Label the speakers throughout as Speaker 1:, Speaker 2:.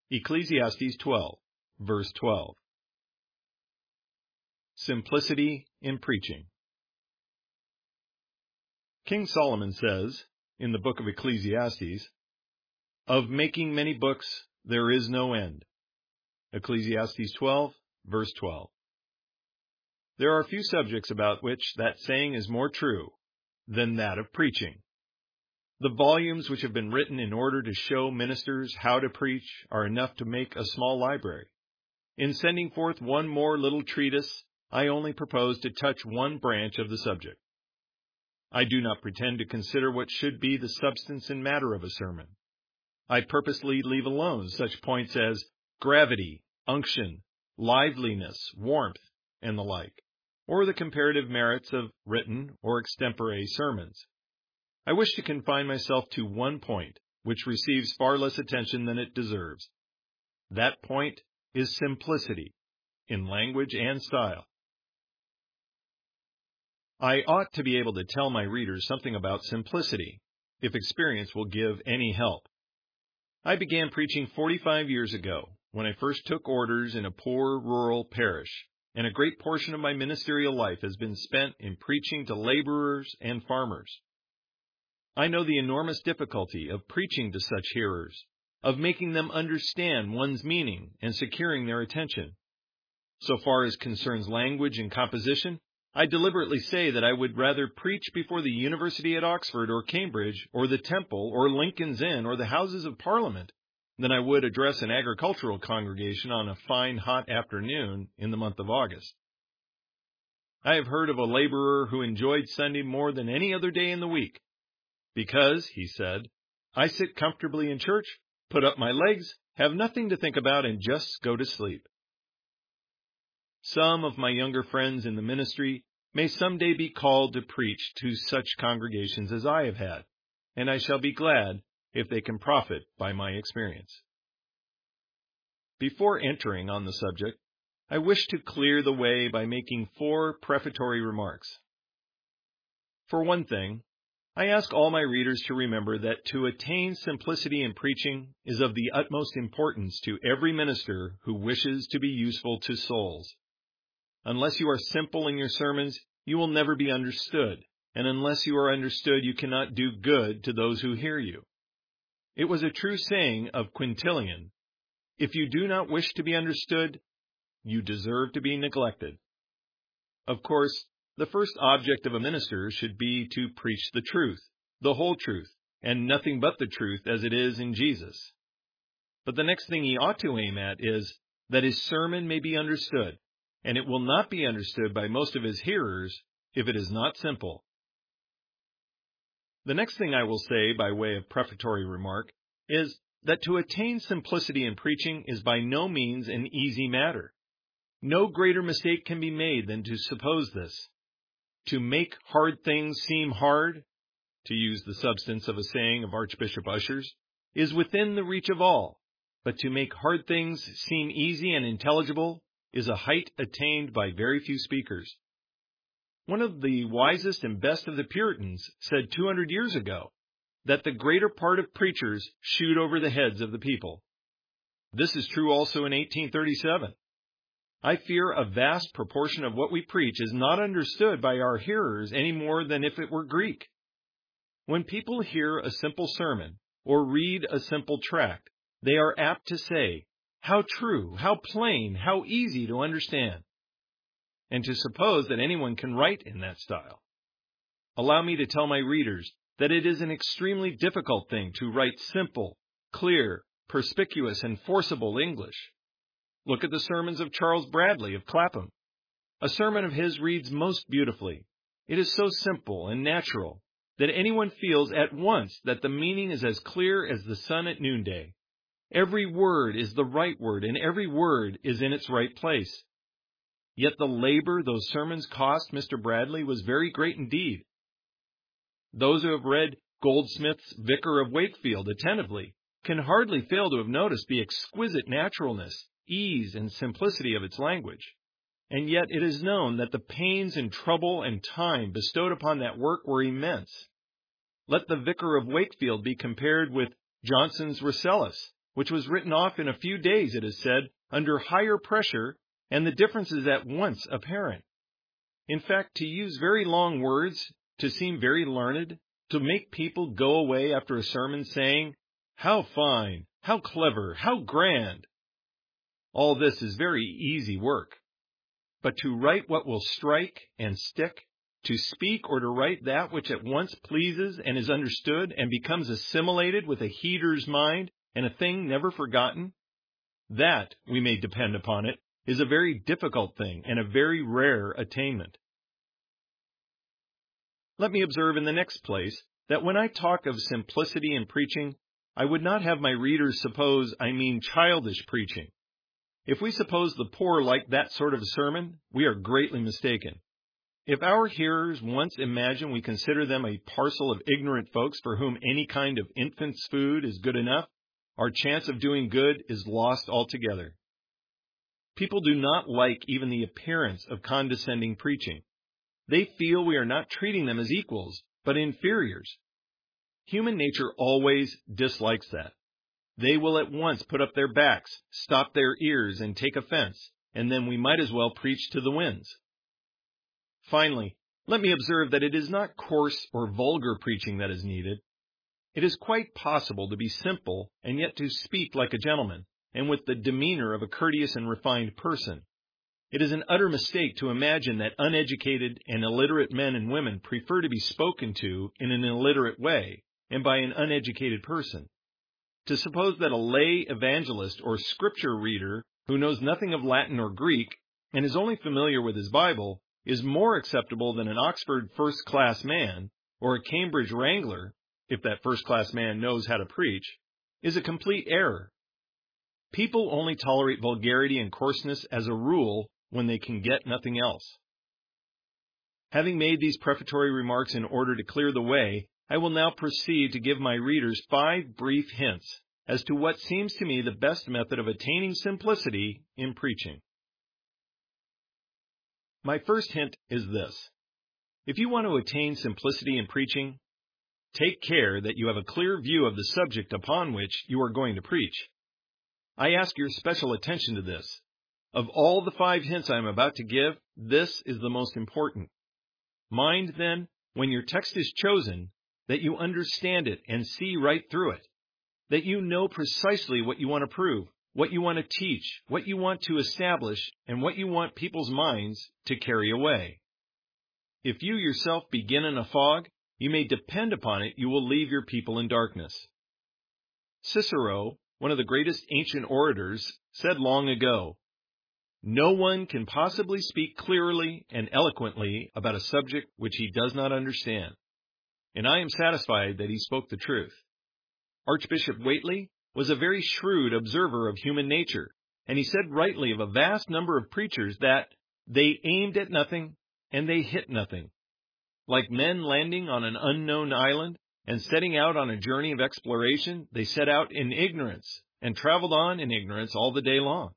Speaker 1: Ecclesiastes 12, verse 12. Simplicity in preaching. King Solomon says, in the book of Ecclesiastes, "Of making many books there is no end." Ecclesiastes 12, verse 12. There are few subjects about which that saying is more true than that of preaching. The volumes which have been written in order to show ministers how to preach are enough to make a small library. In sending forth one more little treatise, I only propose to touch one branch of the subject. I do not pretend to consider what should be the substance and matter of a sermon. I purposely leave alone such points as gravity, unction, liveliness, warmth, and the like, or the comparative merits of written or extempore sermons. I wish to confine myself to one point, which receives far less attention than it deserves. That point is simplicity, in language and style. I ought to be able to tell my readers something about simplicity, if experience will give any help. I began preaching 45 years ago, when I first took orders in a poor rural parish, and a great portion of my ministerial life has been spent in preaching to laborers and farmers. I know the enormous difficulty of preaching to such hearers, of making them understand one's meaning and securing their attention. So far as concerns language and composition, I deliberately say that I would rather preach before the University at Oxford or Cambridge or the Temple or Lincoln's Inn or the Houses of Parliament than I would address an agricultural congregation on a fine hot afternoon in the month of August. I have heard of a laborer who enjoyed Sunday more than any other day in the week, because, he said, I sit comfortably in church, put up my legs, have nothing to think about, and just go to sleep. Some of my younger friends in the ministry may someday be called to preach to such congregations as I have had, and I shall be glad if they can profit by my experience. Before entering on the subject, I wish to clear the way by making 4 prefatory remarks. For one thing, I ask all my readers to remember that to attain simplicity in preaching is of the utmost importance to every minister who wishes to be useful to souls. Unless you are simple in your sermons, you will never be understood, and unless you are understood, you cannot do good to those who hear you. It was a true saying of Quintilian, "If you do not wish to be understood, you deserve to be neglected." Of course, the first object of a minister should be to preach the truth, the whole truth, and nothing but the truth as it is in Jesus. But the next thing he ought to aim at is that his sermon may be understood, and it will not be understood by most of his hearers if it is not simple. The next thing I will say by way of prefatory remark is that to attain simplicity in preaching is by no means an easy matter. No greater mistake can be made than to suppose this. To make hard things seem hard, to use the substance of a saying of Archbishop Usher's, is within the reach of all, but to make hard things seem easy and intelligible is a height attained by very few speakers. One of the wisest and best of the Puritans said 200 years ago that the greater part of preachers shoot over the heads of the people. This is true also in 1837. I fear a vast proportion of what we preach is not understood by our hearers any more than if it were Greek. When people hear a simple sermon or read a simple tract, they are apt to say, "How true, how plain, how easy to understand," and to suppose that anyone can write in that style. Allow me to tell my readers that it is an extremely difficult thing to write simple, clear, perspicuous, and forcible English. Look at the sermons of Charles Bradley of Clapham. A sermon of his reads most beautifully. It is so simple and natural that anyone feels at once that the meaning is as clear as the sun at noonday. Every word is the right word, and every word is in its right place. Yet the labor those sermons cost Mr. Bradley was very great indeed. Those who have read Goldsmith's Vicar of Wakefield attentively can hardly fail to have noticed the exquisite naturalness, ease, and simplicity of its language. And yet it is known that the pains and trouble and time bestowed upon that work were immense. Let the Vicar of Wakefield be compared with Johnson's Rasselas, which was written off in a few days, it is said, under higher pressure, and the difference is at once apparent. In fact, to use very long words, to seem very learned, to make people go away after a sermon saying, "How fine, how clever, how grand!" All this is very easy work. But to write what will strike and stick, to speak or to write that which at once pleases and is understood and becomes assimilated with a heeder's mind and a thing never forgotten, that, we may depend upon it, is a very difficult thing and a very rare attainment. Let me observe in the next place that when I talk of simplicity in preaching, I would not have my readers suppose I mean childish preaching. If we suppose the poor like that sort of sermon, we are greatly mistaken. If our hearers once imagine we consider them a parcel of ignorant folks for whom any kind of infant's food is good enough, our chance of doing good is lost altogether. People do not like even the appearance of condescending preaching. They feel we are not treating them as equals, but inferiors. Human nature always dislikes that. They will at once put up their backs, stop their ears, and take offense, and then we might as well preach to the winds. Finally, let me observe that it is not coarse or vulgar preaching that is needed. It is quite possible to be simple and yet to speak like a gentleman, and with the demeanor of a courteous and refined person. It is an utter mistake to imagine that uneducated and illiterate men and women prefer to be spoken to in an illiterate way and by an uneducated person. To suppose that a lay evangelist or scripture reader who knows nothing of Latin or Greek and is only familiar with his Bible is more acceptable than an Oxford first-class man or a Cambridge wrangler, if that first-class man knows how to preach, is a complete error. People only tolerate vulgarity and coarseness as a rule when they can get nothing else. Having made these prefatory remarks in order to clear the way, I will now proceed to give my readers 5 brief hints as to what seems to me the best method of attaining simplicity in preaching. My first hint is this. If you want to attain simplicity in preaching, take care that you have a clear view of the subject upon which you are going to preach. I ask your special attention to this. Of all the 5 hints I am about to give, this is the most important. Mind, then, when your text is chosen, that you understand it and see right through it, that you know precisely what you want to prove, what you want to teach, what you want to establish, and what you want people's minds to carry away. If you yourself begin in a fog, you may depend upon it you will leave your people in darkness. Cicero, one of the greatest ancient orators, said long ago, "No one can possibly speak clearly and eloquently about a subject which he does not understand." And I am satisfied that he spoke the truth. Archbishop Whately was a very shrewd observer of human nature, and he said rightly of a vast number of preachers that they aimed at nothing and they hit nothing. Like men landing on an unknown island and setting out on a journey of exploration, they set out in ignorance and traveled on in ignorance all the day long.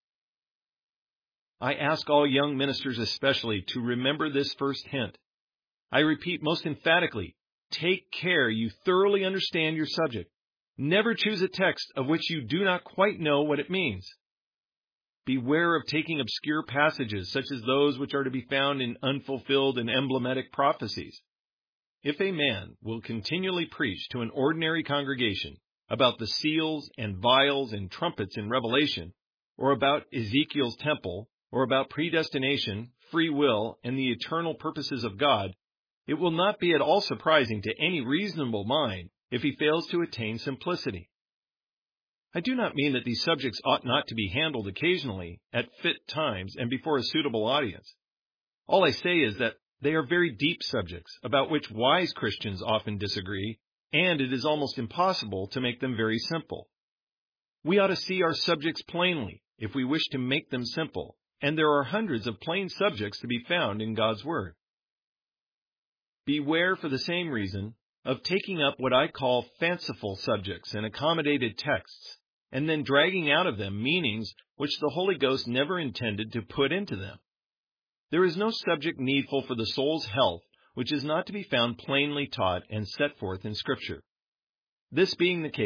Speaker 1: I ask all young ministers especially to remember this first hint. I repeat most emphatically, take care you thoroughly understand your subject. Never choose a text of which you do not quite know what it means. Beware of taking obscure passages such as those which are to be found in unfulfilled and emblematic prophecies. If a man will continually preach to an ordinary congregation about the seals and vials and trumpets in Revelation, or about Ezekiel's temple, or about predestination, free will, and the eternal purposes of God, it will not be at all surprising to any reasonable mind if he fails to attain simplicity. I do not mean that these subjects ought not to be handled occasionally, at fit times, and before a suitable audience. All I say is that they are very deep subjects, about which wise Christians often disagree, and it is almost impossible to make them very simple. We ought to see our subjects plainly, if we wish to make them simple, and there are hundreds of plain subjects to be found in God's Word. Beware, for the same reason, of taking up what I call fanciful subjects and accommodated texts, and then dragging out of them meanings which the Holy Ghost never intended to put into them. There is no subject needful for the soul's health which is not to be found plainly taught and set forth in Scripture. This being the case,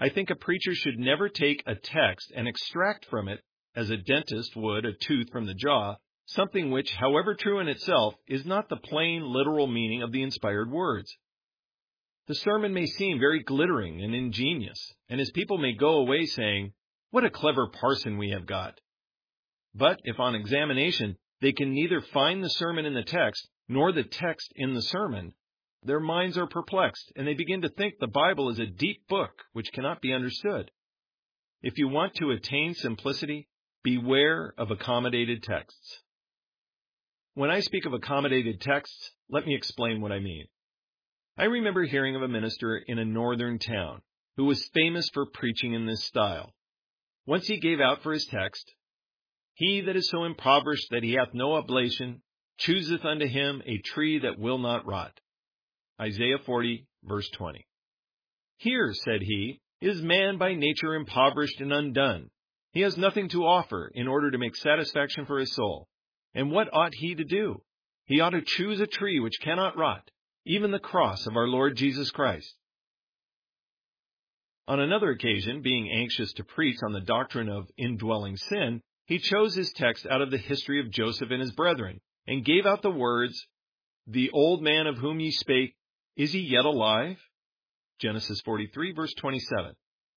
Speaker 1: I think a preacher should never take a text and extract from it, as a dentist would a tooth from the jaw, something which, however true in itself, is not the plain, literal meaning of the inspired words. The sermon may seem very glittering and ingenious, and his people may go away saying, "What a clever parson we have got." But if on examination they can neither find the sermon in the text, nor the text in the sermon, their minds are perplexed, and they begin to think the Bible is a deep book which cannot be understood. If you want to attain simplicity, beware of accommodated texts. When I speak of accommodated texts, let me explain what I mean. I remember hearing of a minister in a northern town who was famous for preaching in this style. Once he gave out for his text, "He that is so impoverished that he hath no oblation, chooseth unto him a tree that will not rot." Isaiah 40, verse 20. "Here," said he, "is man by nature impoverished and undone. He has nothing to offer in order to make satisfaction for his soul. And what ought he to do? He ought to choose a tree which cannot rot, even the cross of our Lord Jesus Christ." On another occasion, being anxious to preach on the doctrine of indwelling sin, he chose his text out of the history of Joseph and his brethren, and gave out the words, "The old man of whom ye spake, is he yet alive?" Genesis 43, verse 27.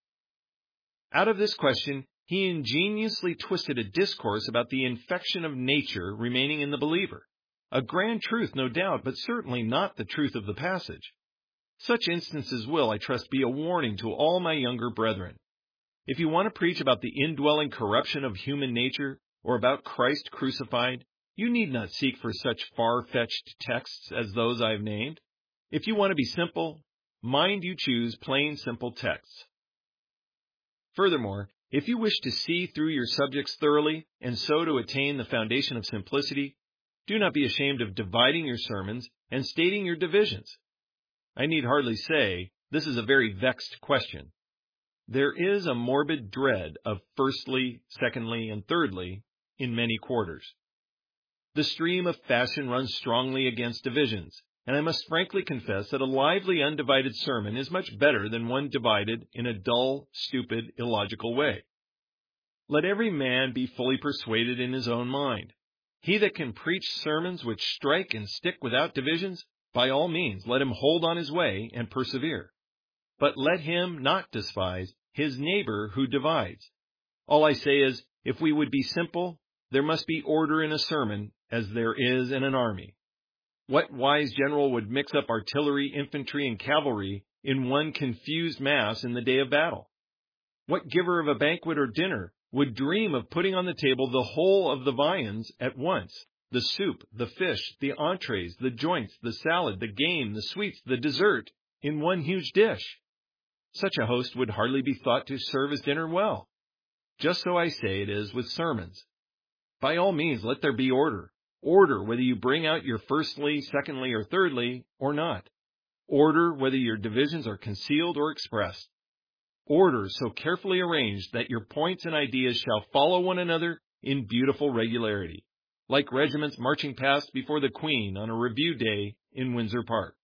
Speaker 1: Out of this question, he ingeniously twisted a discourse about the infection of nature remaining in the believer. A grand truth, no doubt, but certainly not the truth of the passage. Such instances will, I trust, be a warning to all my younger brethren. If you want to preach about the indwelling corruption of human nature, or about Christ crucified, you need not seek for such far-fetched texts as those I have named. If you want to be simple, mind you choose plain, simple texts. Furthermore, if you wish to see through your subjects thoroughly, and so to attain the foundation of simplicity, do not be ashamed of dividing your sermons and stating your divisions. I need hardly say, this is a very vexed question. There is a morbid dread of firstly, secondly, and thirdly in many quarters. The stream of fashion runs strongly against divisions, and I must frankly confess that a lively, undivided sermon is much better than one divided in a dull, stupid, illogical way. Let every man be fully persuaded in his own mind. He that can preach sermons which strike and stick without divisions, by all means let him hold on his way and persevere. But let him not despise his neighbor who divides. All I say is, if we would be simple, there must be order in a sermon as there is in an army. What wise general would mix up artillery, infantry, and cavalry in one confused mass in the day of battle? What giver of a banquet or dinner would dream of putting on the table the whole of the viands at once? The soup, the fish, the entrees, the joints, the salad, the game, the sweets, the dessert, in one huge dish. Such a host would hardly be thought to serve his dinner well. Just so I say it is with sermons. By all means, let there be order. Order whether you bring out your firstly, secondly, or thirdly, or not. Order whether your divisions are concealed or expressed. Order so carefully arranged that your points and ideas shall follow one another in beautiful regularity, like regiments marching past before the Queen on a review day in Windsor Park.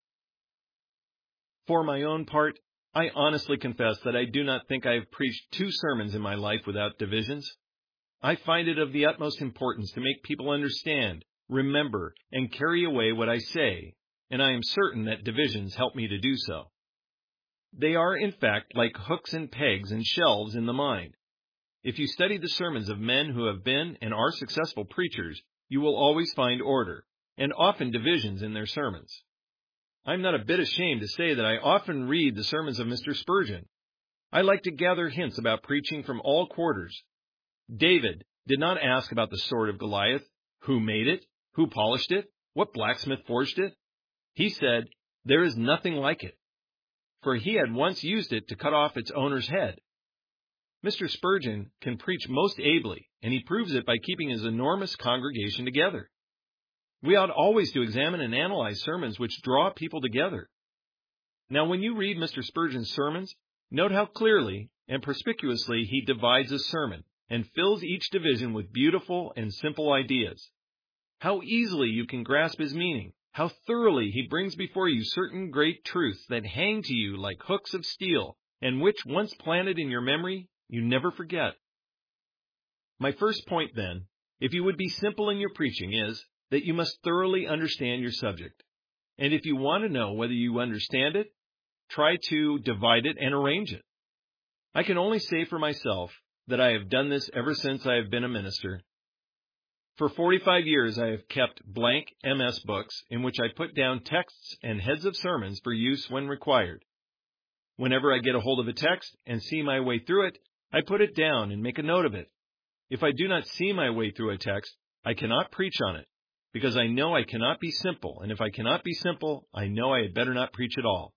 Speaker 1: For my own part, I honestly confess that I do not think I have preached 2 sermons in my life without divisions. I find it of the utmost importance to make people understand, remember, and carry away what I say, and I am certain that divisions help me to do so. They are, in fact, like hooks and pegs and shelves in the mind. If you study the sermons of men who have been and are successful preachers, you will always find order, and often divisions in their sermons. I'm not a bit ashamed to say that I often read the sermons of Mr. Spurgeon. I like to gather hints about preaching from all quarters. David did not ask about the sword of Goliath, who made it, who polished it, what blacksmith forged it. He said, there is nothing like it, for he had once used it to cut off its owner's head. Mr. Spurgeon can preach most ably, and he proves it by keeping his enormous congregation together. We ought always to examine and analyze sermons which draw people together. Now, when you read Mr. Spurgeon's sermons, note how clearly and perspicuously he divides a sermon and fills each division with beautiful and simple ideas. How easily you can grasp his meaning, how thoroughly he brings before you certain great truths that hang to you like hooks of steel and which, once planted in your memory, you never forget. My first point, then, if you would be simple in your preaching, is that you must thoroughly understand your subject. And if you want to know whether you understand it, try to divide it and arrange it. I can only say for myself that I have done this ever since I have been a minister. For 45 years, I have kept blank MS books in which I put down texts and heads of sermons for use when required. Whenever I get a hold of a text and see my way through it, I put it down and make a note of it. If I do not see my way through a text, I cannot preach on it, because I know I cannot be simple, and if I cannot be simple, I know I had better not preach at all.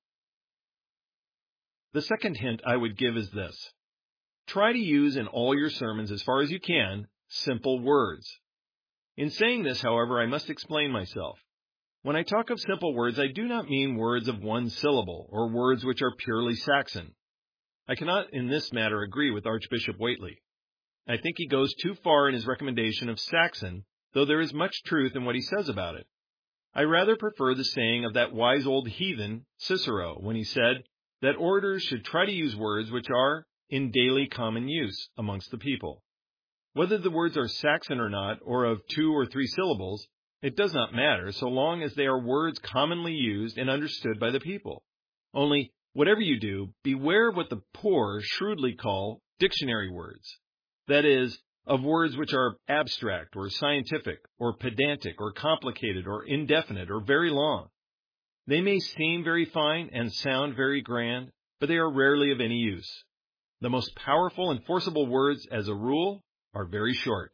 Speaker 1: The second hint I would give is this. Try to use in all your sermons, as far as you can, simple words. In saying this, however, I must explain myself. When I talk of simple words, I do not mean words of one syllable, or words which are purely Saxon. I cannot in this matter agree with Archbishop Whately. I think he goes too far in his recommendation of Saxon, though there is much truth in what he says about it. I rather prefer the saying of that wise old heathen, Cicero, when he said that orators should try to use words which are in daily common use amongst the people. Whether the words are Saxon or not, or of 2 or 3 syllables, it does not matter so long as they are words commonly used and understood by the people. Only, whatever you do, beware of what the poor shrewdly call dictionary words. That is, of words which are abstract or scientific or pedantic or complicated or indefinite or very long. They may seem very fine and sound very grand, but they are rarely of any use. The most powerful and forcible words, as a rule, are very short.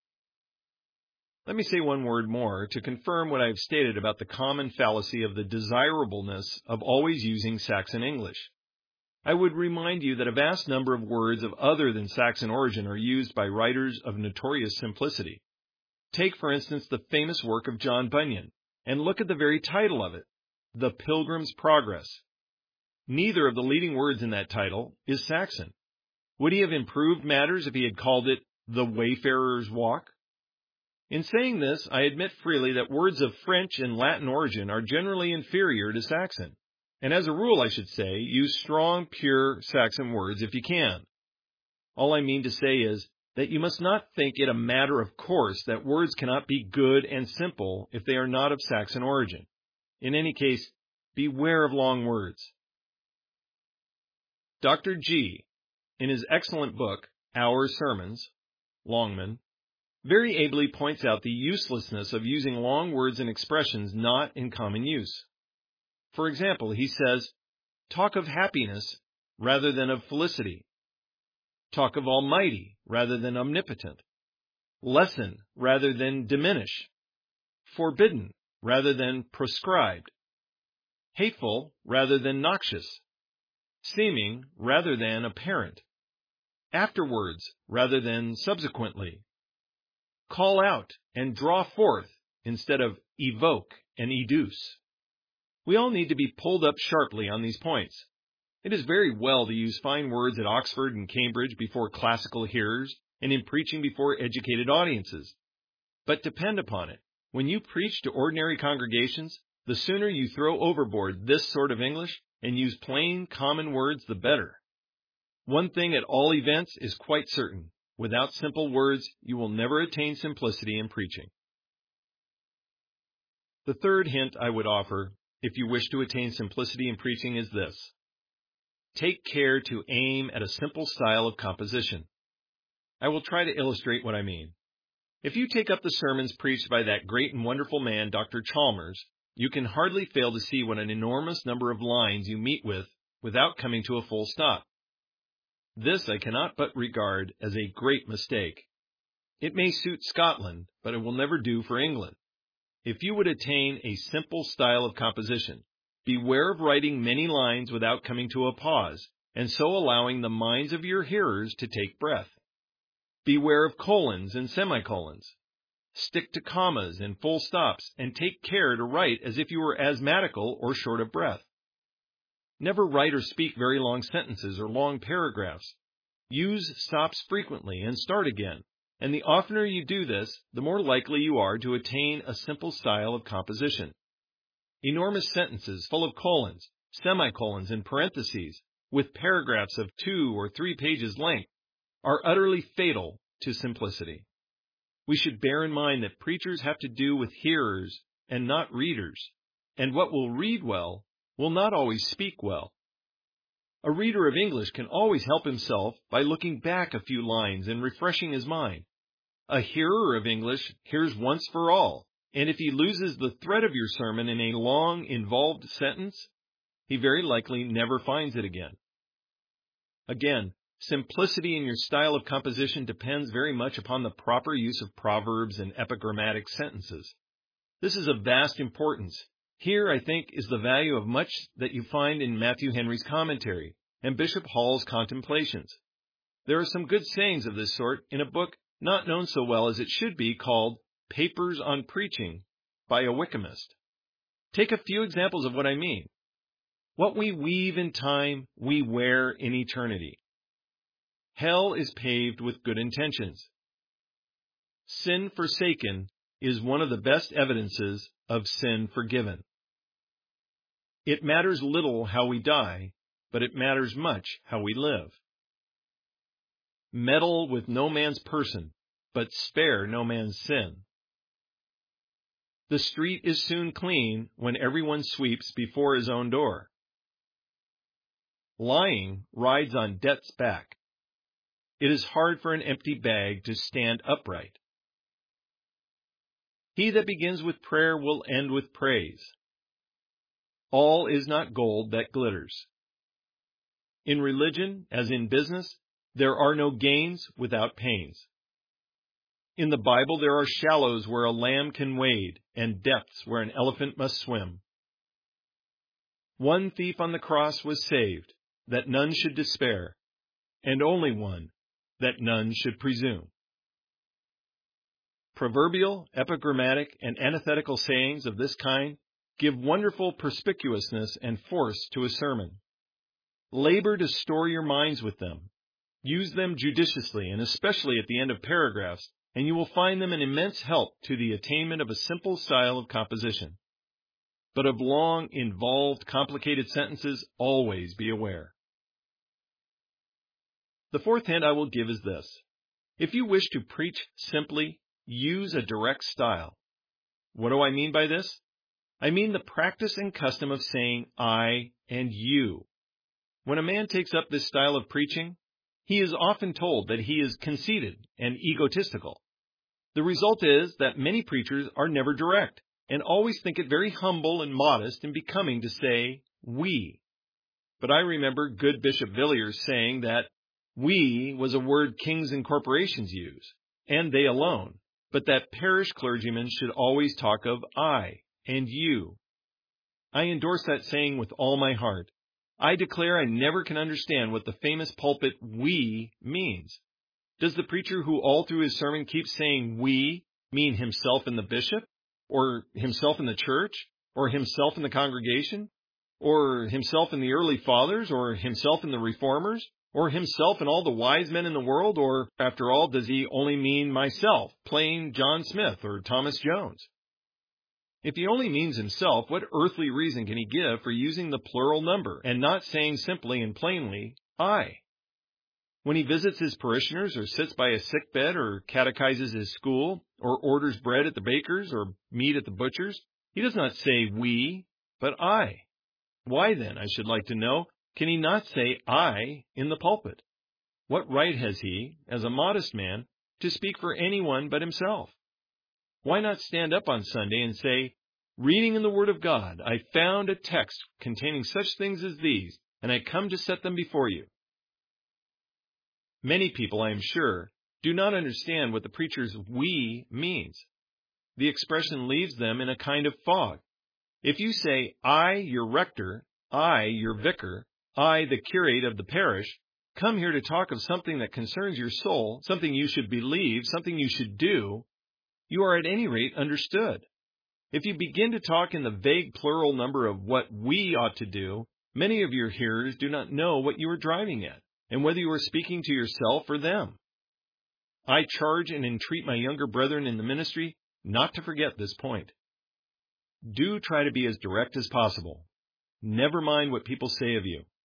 Speaker 1: Let me say one word more to confirm what I have stated about the common fallacy of the desirableness of always using Saxon English. I would remind you that a vast number of words of other than Saxon origin are used by writers of notorious simplicity. Take, for instance, the famous work of John Bunyan, and look at the very title of it, The Pilgrim's Progress. Neither of the leading words in that title is Saxon. Would he have improved matters if he had called it The Wayfarer's Walk? In saying this, I admit freely that words of French and Latin origin are generally inferior to Saxon. And as a rule, I should say, use strong, pure Saxon words if you can. All I mean to say is that you must not think it a matter of course that words cannot be good and simple if they are not of Saxon origin. In any case, beware of long words. Dr. G, in his excellent book, Our Sermons, Longman, very ably points out the uselessness of using long words and expressions not in common use. For example, he says, talk of happiness rather than of felicity. Talk of almighty rather than omnipotent. Lessen rather than diminish. Forbidden rather than proscribed. Hateful rather than noxious. Seeming rather than apparent. Afterwards rather than subsequently. Call out and draw forth instead of evoke and educe. We all need to be pulled up sharply on these points. It is very well to use fine words at Oxford and Cambridge before classical hearers and in preaching before educated audiences. But depend upon it, when you preach to ordinary congregations, the sooner you throw overboard this sort of English and use plain, common words, the better. One thing at all events is quite certain. Without simple words, you will never attain simplicity in preaching. The third hint I would offer, if you wish to attain simplicity in preaching, is this. Take care to aim at a simple style of composition. I will try to illustrate what I mean. If you take up the sermons preached by that great and wonderful man, Dr. Chalmers, you can hardly fail to see what an enormous number of lines you meet with without coming to a full stop. This I cannot but regard as a great mistake. It may suit Scotland, but it will never do for England. If you would attain a simple style of composition, beware of writing many lines without coming to a pause, and so allowing the minds of your hearers to take breath. Beware of colons and semicolons. Stick to commas and full stops, and take care to write as if you were asthmatical or short of breath. Never write or speak very long sentences or long paragraphs. Use stops frequently and start again. And the oftener you do this, the more likely you are to attain a simple style of composition. Enormous sentences full of colons, semicolons, and parentheses with paragraphs of 2 or 3 pages length, are utterly fatal to simplicity. We should bear in mind that preachers have to do with hearers and not readers, and what will read well will not always speak well. A reader of English can always help himself by looking back a few lines and refreshing his mind. A hearer of English hears once for all, and if he loses the thread of your sermon in a long, involved sentence, he very likely never finds it again. Again, simplicity in your style of composition depends very much upon the proper use of proverbs and epigrammatic sentences. This is of vast importance. Here, I think, is the value of much that you find in Matthew Henry's commentary and Bishop Hall's contemplations. There are some good sayings of this sort in a book not known so well as it should be called Papers on Preaching by a Wykamist. Take a few examples of what I mean. What we weave in time, we wear in eternity. Hell is paved with good intentions. Sin forsaken is one of the best evidences of sin forgiven. It matters little how we die, but it matters much how we live. Meddle with no man's person, but spare no man's sin. The street is soon clean when everyone sweeps before his own door. Lying rides on debt's back. It is hard for an empty bag to stand upright. He that begins with prayer will end with praise. All is not gold that glitters. In religion, as in business, there are no gains without pains. In the Bible, there are shallows where a lamb can wade and depths where an elephant must swim. One thief on the cross was saved, that none should despair, and only one, that none should presume. Proverbial, epigrammatic, and antithetical sayings of this kind give wonderful perspicuousness and force to a sermon. Labor to store your minds with them. Use them judiciously, and especially at the end of paragraphs, and you will find them an immense help to the attainment of a simple style of composition. But of long, involved, complicated sentences, always be aware. The fourth hint I will give is this. If you wish to preach simply, use a direct style. What do I mean by this? I mean the practice and custom of saying I and you. When a man takes up this style of preaching, he is often told that he is conceited and egotistical. The result is that many preachers are never direct and always think it very humble and modest and becoming to say we. But I remember good Bishop Villiers saying that we was a word kings and corporations use, and they alone, but that parish clergymen should always talk of I and you. I endorse that saying with all my heart. I declare I never can understand what the famous pulpit we means. Does the preacher who all through his sermon keeps saying we mean himself and the bishop, or himself in the church, or himself in the congregation, or himself in the early fathers, or himself in the reformers, or himself and all the wise men in the world, or, after all, does he only mean myself, plain John Smith or Thomas Jones? If he only means himself, what earthly reason can he give for using the plural number and not saying simply and plainly, I? When he visits his parishioners or sits by a sick bed or catechizes his school or orders bread at the baker's or meat at the butcher's, he does not say we, but I. Why then, I should like to know, can he not say I in the pulpit? What right has he, as a modest man, to speak for anyone but himself? Why not stand up on Sunday and say, reading in the Word of God, I found a text containing such things as these, and I come to set them before you. Many people, I am sure, do not understand what the preacher's we means. The expression leaves them in a kind of fog. If you say, I, your rector, I, your vicar, I, the curate of the parish, come here to talk of something that concerns your soul, something you should believe, something you should do, you are at any rate understood. If you begin to talk in the vague plural number of what we ought to do, many of your hearers do not know what you are driving at, and whether you are speaking to yourself or them. I charge and entreat my younger brethren in the ministry not to forget this point. Do try to be as direct as possible. Never mind what people say of you.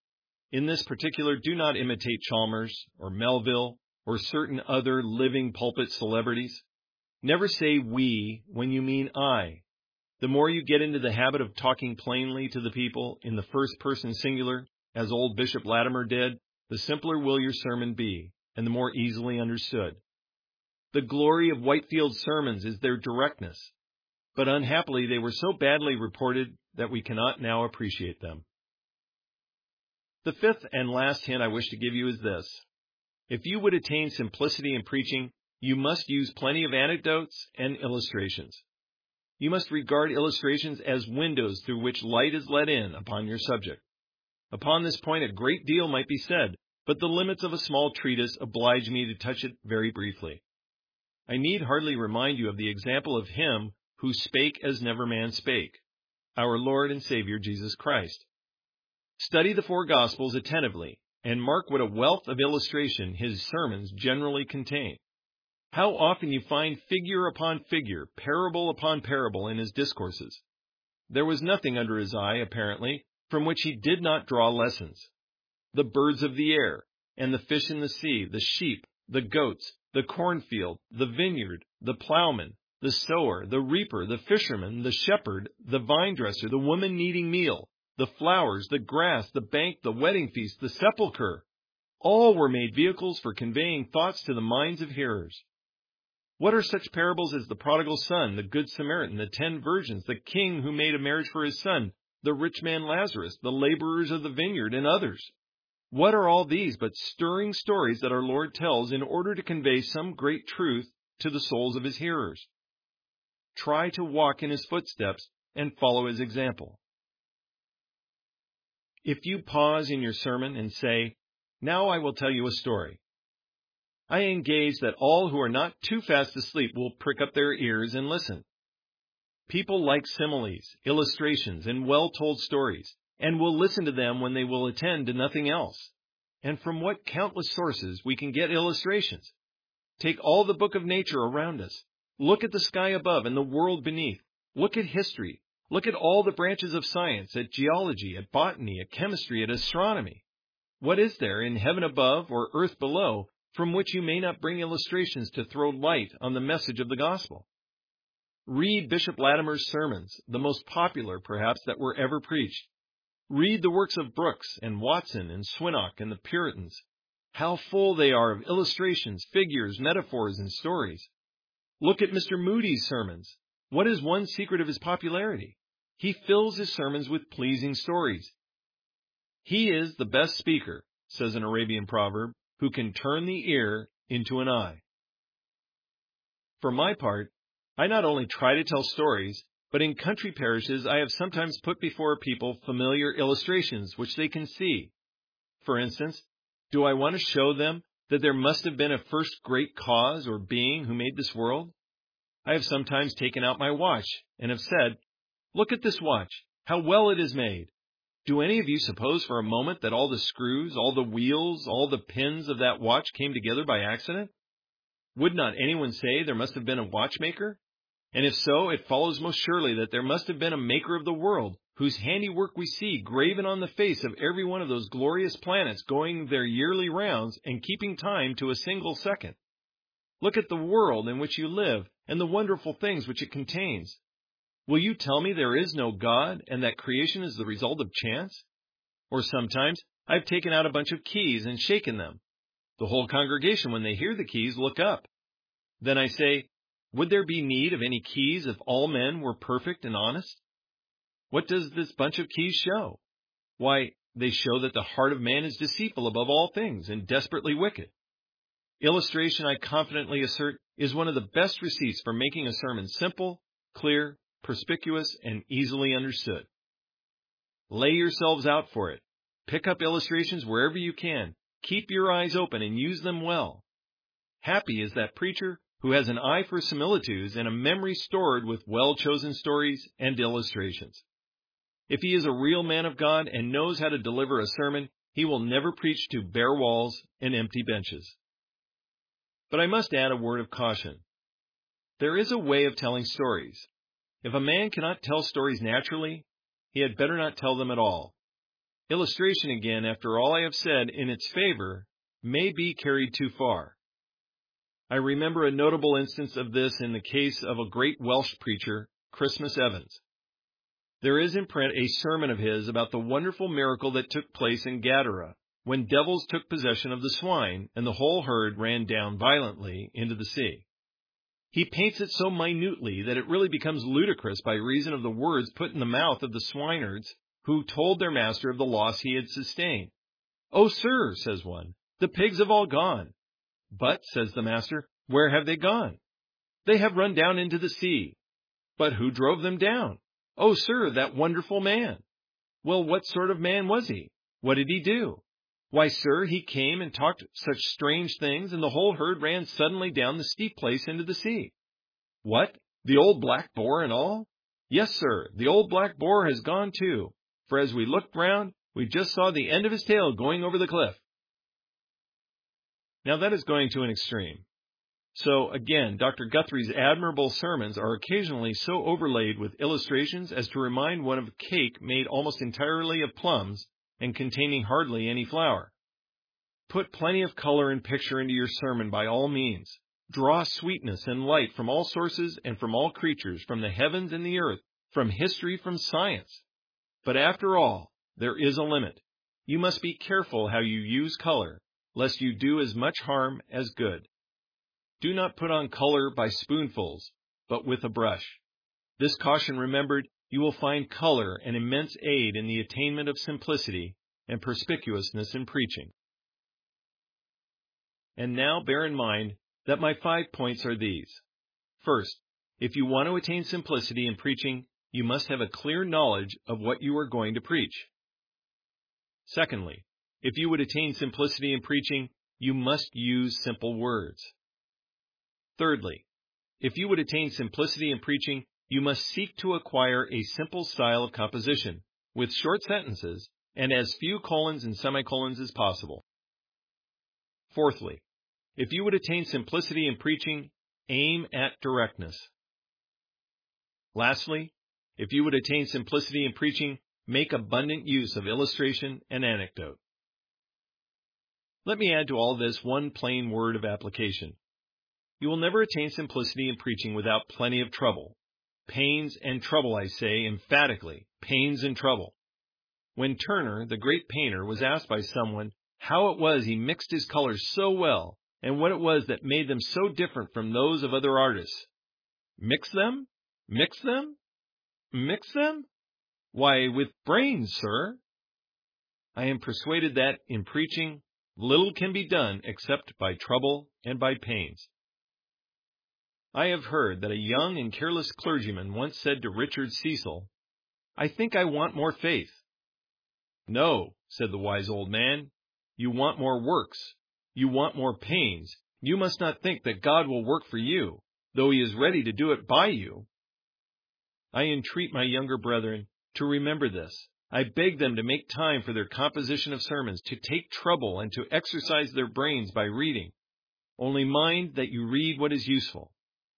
Speaker 1: In this particular, do not imitate Chalmers or Melville or certain other living pulpit celebrities. Never say we when you mean I. The more you get into the habit of talking plainly to the people in the first person singular, as old Bishop Latimer did, the simpler will your sermon be, and the more easily understood. The glory of Whitefield's sermons is their directness, but unhappily they were so badly reported that we cannot now appreciate them. The fifth and last hint I wish to give you is this. If you would attain simplicity in preaching, you must use plenty of anecdotes and illustrations. You must regard illustrations as windows through which light is let in upon your subject. Upon this point a great deal might be said, but the limits of a small treatise oblige me to touch it very briefly. I need hardly remind you of the example of him who spake as never man spake, our Lord and Savior Jesus Christ. Study the four Gospels attentively, and mark what a wealth of illustration his sermons generally contain. How often you find figure upon figure, parable upon parable in his discourses. There was nothing under his eye, apparently, from which he did not draw lessons. The birds of the air, and the fish in the sea, the sheep, the goats, the cornfield, the vineyard, the plowman, the sower, the reaper, the fisherman, the shepherd, the vine dresser, the woman kneading meal, the flowers, the grass, the bank, the wedding feast, the sepulchre. All were made vehicles for conveying thoughts to the minds of hearers. What are such parables as the prodigal son, the good Samaritan, the 10 virgins, the king who made a marriage for his son, the rich man Lazarus, the laborers of the vineyard, and others? What are all these but stirring stories that our Lord tells in order to convey some great truth to the souls of his hearers? Try to walk in his footsteps and follow his example. If you pause in your sermon and say, "Now I will tell you a story," I engage that all who are not too fast asleep will prick up their ears and listen. People like similes, illustrations, and well-told stories, and will listen to them when they will attend to nothing else. And from what countless sources we can get illustrations. Take all the book of nature around us. Look at the sky above and the world beneath. Look at history. Look at all the branches of science, at geology, at botany, at chemistry, at astronomy. What is there in heaven above or earth below from which you may not bring illustrations to throw light on the message of the gospel? Read Bishop Latimer's sermons, the most popular, perhaps, that were ever preached. Read the works of Brooks and Watson and Swinnock and the Puritans. How full they are of illustrations, figures, metaphors, and stories. Look at Mr. Moody's sermons. What is one secret of his popularity? He fills his sermons with pleasing stories. He is the best speaker, says an Arabian proverb, who can turn the ear into an eye. For my part, I not only try to tell stories, but in country parishes I have sometimes put before people familiar illustrations which they can see. For instance, do I want to show them that there must have been a first great cause or being who made this world? I have sometimes taken out my watch and have said, "Look at this watch, how well it is made. Do any of you suppose for a moment that all the screws, all the wheels, all the pins of that watch came together by accident? Would not anyone say there must have been a watchmaker? And if so, it follows most surely that there must have been a maker of the world, whose handiwork we see graven on the face of every one of those glorious planets going their yearly rounds and keeping time to a single second. Look at the world in which you live and the wonderful things which it contains. Will you tell me there is no God and that creation is the result of chance? Or sometimes I've taken out a bunch of keys and shaken them. The whole congregation, when they hear the keys, look up. Then I say, would there be need of any keys if all men were perfect and honest? What does this bunch of keys show? Why, they show that the heart of man is deceitful above all things and desperately wicked. Illustration, I confidently assert, is one of the best receipts for making a sermon simple, clear, perspicuous, and easily understood. Lay yourselves out for it. Pick up illustrations wherever you can. Keep your eyes open and use them well. Happy is that preacher who has an eye for similitudes and a memory stored with well-chosen stories and illustrations. If he is a real man of God and knows how to deliver a sermon, he will never preach to bare walls and empty benches. But I must add a word of caution. There is a way of telling stories. If a man cannot tell stories naturally, he had better not tell them at all. Illustration again, after all I have said in its favor, may be carried too far. I remember a notable instance of this in the case of a great Welsh preacher, Christmas Evans. There is in print a sermon of his about the wonderful miracle that took place in Gadara, when devils took possession of the swine and the whole herd ran down violently into the sea. He paints it so minutely that it really becomes ludicrous by reason of the words put in the mouth of the swineherds who told their master of the loss he had sustained. "Oh, sir," says one, "the pigs have all gone." "But," says the master, "where have they gone?" "They have run down into the sea." "But who drove them down?" "Oh, sir, that wonderful man." "Well, what sort of man was he? What did he do?" "Why, sir, he came and talked such strange things, and the whole herd ran suddenly down the steep place into the sea." "What, the old black boar and all?" "Yes, sir, the old black boar has gone too, for as we looked round, we just saw the end of his tail going over the cliff." Now that is going to an extreme. So, again, Dr. Guthrie's admirable sermons are occasionally so overlaid with illustrations as to remind one of a cake made almost entirely of plums and containing hardly any flour. Put plenty of color and picture into your sermon by all means. Draw sweetness and light from all sources and from all creatures, from the heavens and the earth, from history, from science. But after all, there is a limit. You must be careful how you use color, lest you do as much harm as good. Do not put on color by spoonfuls, but with a brush. This caution remembered, you will find color an immense aid in the attainment of simplicity and perspicuousness in preaching. And now bear in mind that my 5 points are these. First, if you want to attain simplicity in preaching, you must have a clear knowledge of what you are going to preach. Secondly, if you would attain simplicity in preaching, you must use simple words. Thirdly, if you would attain simplicity in preaching, you must seek to acquire a simple style of composition, with short sentences and as few colons and semicolons as possible. Fourthly, if you would attain simplicity in preaching, aim at directness. Lastly, if you would attain simplicity in preaching, make abundant use of illustration and anecdote. Let me add to all this one plain word of application. You will never attain simplicity in preaching without plenty of trouble. Pains and trouble, I say emphatically, pains and trouble. When Turner, the great painter, was asked by someone how it was he mixed his colors so well, and what it was that made them so different from those of other artists. Mix them? Mix them? Mix them? Why, with brains, sir. I am persuaded that, in preaching, little can be done except by trouble and by pains. I have heard that a young and careless clergyman once said to Richard Cecil, "I think I want more faith." "No," said the wise old man, "you want more works. You want more pains. You must not think that God will work for you, though He is ready to do it by you." I entreat my younger brethren to remember this. I beg them to make time for their composition of sermons, to take trouble and to exercise their brains by reading. Only mind that you read what is useful.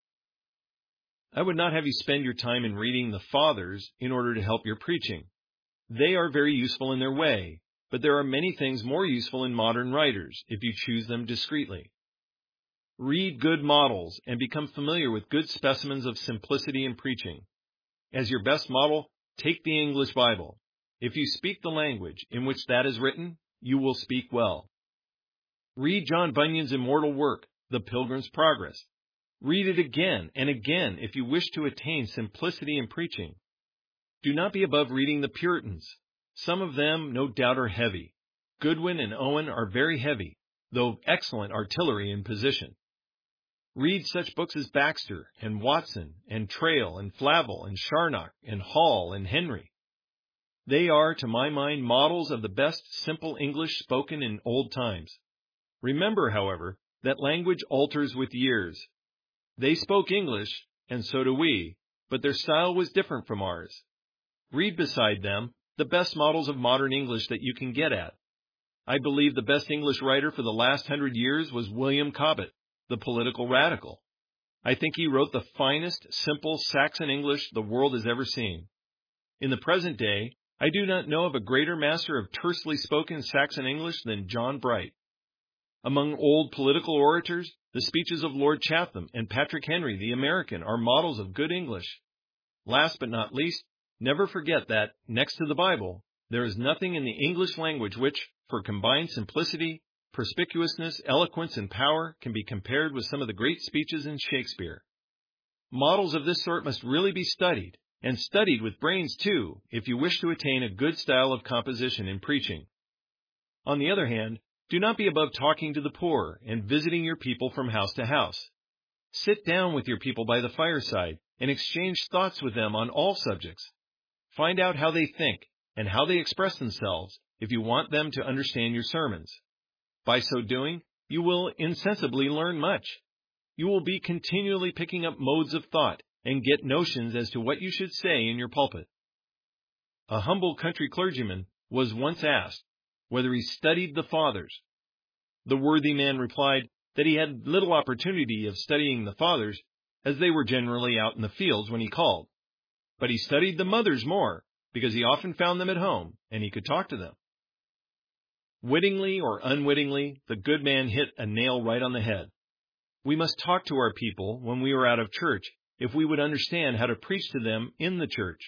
Speaker 1: I would not have you spend your time in reading the Fathers in order to help your preaching. They are very useful in their way, but there are many things more useful in modern writers, if you choose them discreetly. Read good models and become familiar with good specimens of simplicity in preaching. As your best model, take the English Bible. If you speak the language in which that is written, you will speak well. Read John Bunyan's immortal work, The Pilgrim's Progress. Read it again and again if you wish to attain simplicity in preaching. Do not be above reading the Puritans. Some of them, no doubt, are heavy. Goodwin and Owen are very heavy, though excellent artillery in position. Read such books as Baxter and Watson and Trail and Flavel and Charnock and Hall and Henry. They are, to my mind, models of the best simple English spoken in old times. Remember, however, that language alters with years. They spoke English, and so do we, but their style was different from ours. Read beside them the best models of modern English that you can get at. I believe the best English writer for the last 100 years was William Cobbett, the political radical. I think he wrote the finest, simple Saxon English the world has ever seen. In the present day, I do not know of a greater master of tersely spoken Saxon English than John Bright. Among old political orators, the speeches of Lord Chatham and Patrick Henry, the American, are models of good English. Last but not least, never forget that, next to the Bible, there is nothing in the English language which, for combined simplicity, perspicuousness, eloquence, and power, can be compared with some of the great speeches in Shakespeare. Models of this sort must really be studied, and studied with brains too, if you wish to attain a good style of composition in preaching. On the other hand, do not be above talking to the poor and visiting your people from house to house. Sit down with your people by the fireside and exchange thoughts with them on all subjects. Find out how they think and how they express themselves if you want them to understand your sermons. By so doing, you will insensibly learn much. You will be continually picking up modes of thought and get notions as to what you should say in your pulpit. A humble country clergyman was once asked whether he studied the Fathers. The worthy man replied that he had little opportunity of studying the Fathers, as they were generally out in the fields when he called. But he studied the Mothers more, because he often found them at home, and he could talk to them. Wittingly or unwittingly, the good man hit a nail right on the head. We must talk to our people when we are out of church, if we would understand how to preach to them in the church.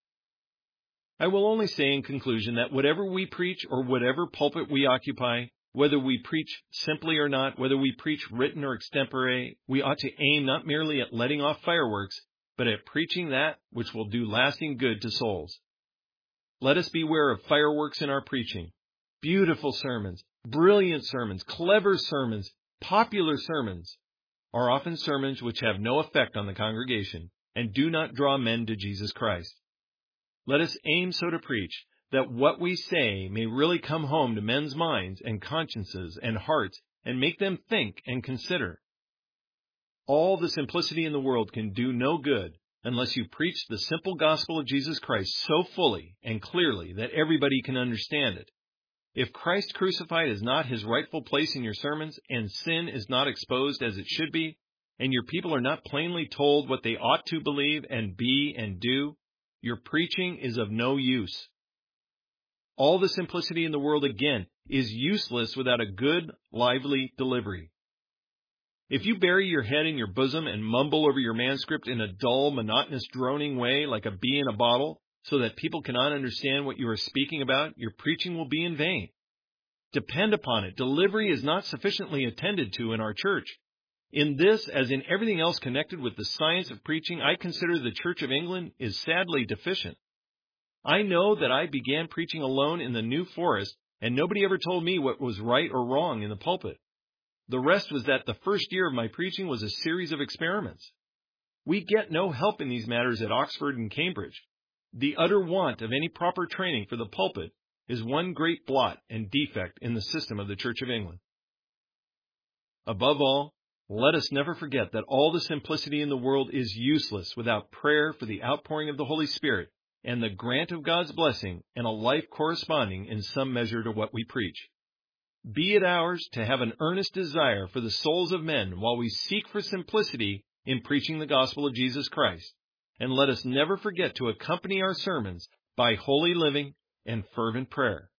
Speaker 1: I will only say in conclusion that whatever we preach or whatever pulpit we occupy, whether we preach simply or not, whether we preach written or extempore, we ought to aim not merely at letting off fireworks, but at preaching that which will do lasting good to souls. Let us beware of fireworks in our preaching. Beautiful sermons, brilliant sermons, clever sermons, popular sermons are often sermons which have no effect on the congregation and do not draw men to Jesus Christ. Let us aim so to preach that what we say may really come home to men's minds and consciences and hearts and make them think and consider. All the simplicity in the world can do no good unless you preach the simple gospel of Jesus Christ so fully and clearly that everybody can understand it. If Christ crucified is not his rightful place in your sermons, and sin is not exposed as it should be, and your people are not plainly told what they ought to believe and be and do, your preaching is of no use. All the simplicity in the world, again, is useless without a good, lively delivery. If you bury your head in your bosom and mumble over your manuscript in a dull, monotonous, droning way like a bee in a bottle, so that people cannot understand what you are speaking about, your preaching will be in vain. Depend upon it, delivery is not sufficiently attended to in our church. In this, as in everything else connected with the science of preaching, I consider the Church of England is sadly deficient. I know that I began preaching alone in the New Forest, and nobody ever told me what was right or wrong in the pulpit. The rest was that the first year of my preaching was a series of experiments. We get no help in these matters at Oxford and Cambridge. The utter want of any proper training for the pulpit is one great blot and defect in the system of the Church of England. Above all, let us never forget that all the simplicity in the world is useless without prayer for the outpouring of the Holy Spirit and the grant of God's blessing and a life corresponding in some measure to what we preach. Be it ours to have an earnest desire for the souls of men while we seek for simplicity in preaching the gospel of Jesus Christ, and let us never forget to accompany our sermons by holy living and fervent prayer.